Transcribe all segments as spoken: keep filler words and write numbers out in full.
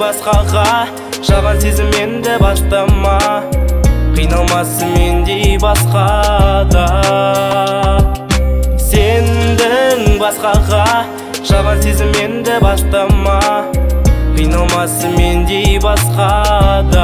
басқаға, жаған сезімменді бастама. Қиналмасын мендей басқада. Сендің басқаға, жаған сезімменді бастама. Қиналмасын мендей басқада.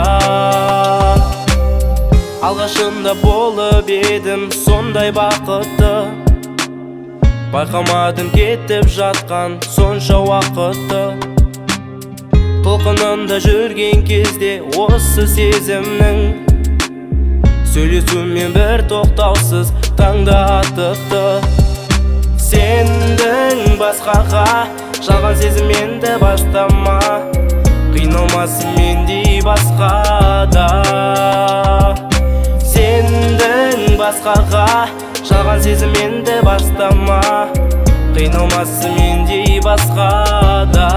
Алғашында болып едім сондай бақытты, байқамадым кетіп жатқан сонша уақытты. Толқынында жүрген кезде осы сезімнің, сөйлесумен бір тоқтаусыз таңда атықты. Сендің басқаға, жалған сезімменді бастама. Қиналмасын мендей басқада. Сендің басқаға, жалған сезімменді бастама. Қиналмасын мендей басқада.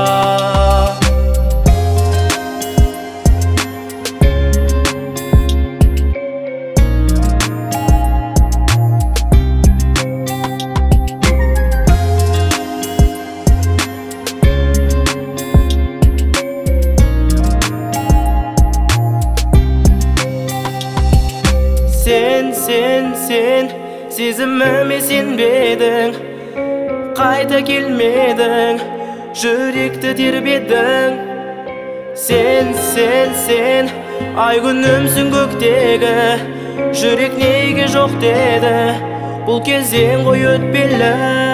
Сен, сен, сен, сезіміме сенбедің, қайта келмедің, жүректі тербедің. Сен, сен, сен, ай күнімсің көктегі, жүрек неге жоқ деді, бұл кезең ғой өтпелі.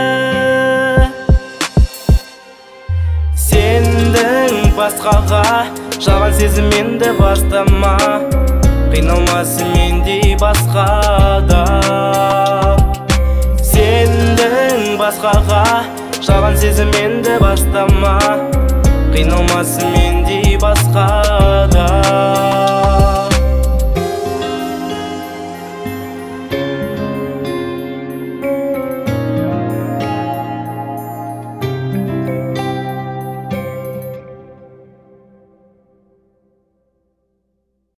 Сендің басқаға, жалған сезімменді бастама. Қиналмасын мендей басқада. Сендің басқаға, жалған сезімменді бастама. Қиналмасын мендей басқада.